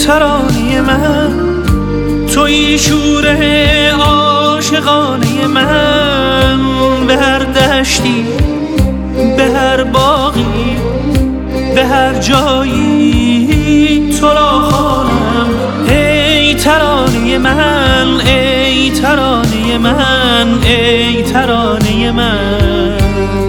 ترانه من، تویی شور عاشقانه من. به هر دشتی، به هر باغی، به هر جایی تو را خوانم. ای ترانه من، ای ترانه من، ای ترانه من.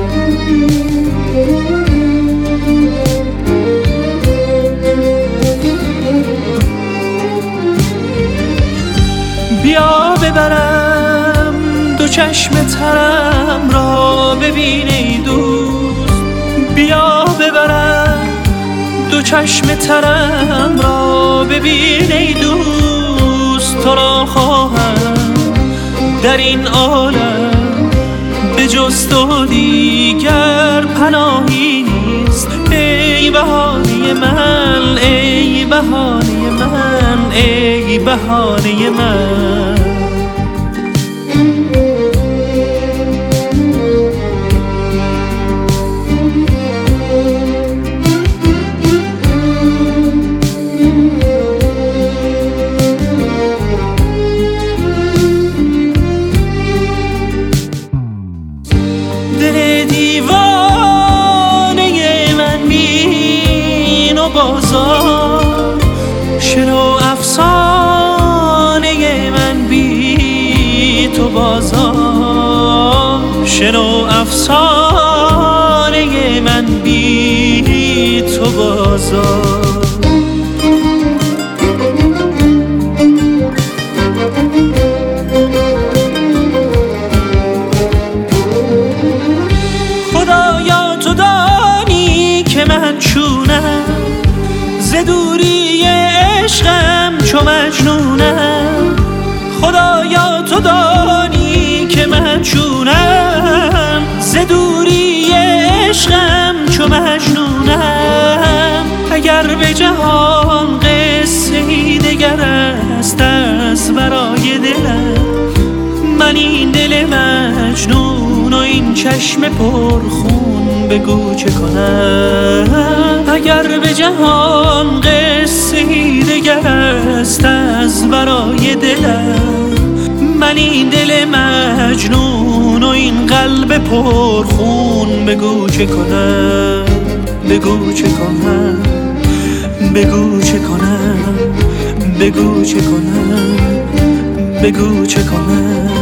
بیا ببرم دو چشم ترم را، ببین ای دوست. بیا ببرم دو چشم ترم را، ببین ای دوست. تو را خواهم در این عالم، به جز تو دیگر پناهی نیست. ای بهانه من، ای بهانه من، ای بهانه من. دل دیوانه من بین و بازار، شنو افسانه من بی تو بازار. شنو افسانه من بی تو بازار. خدایا تو دانی که من چونم، ز دوری عشقم چو مجنونم. خدایا تو دانی که من چونم، ز دوری عشقم چو مجنونم. اگر به جهان قصه‌ای دگر است از برای دلم، من این دل مجنون و این چشم پرخون بگو چه کنم. اگر به جهان قصه‌ای دگر است از برای دلم، من این دل مجنون و این قلب پرخون بگو چه کنم. بگو چه کنم، بگو چه کنم، بگو چه کنم، بگو چه کنم.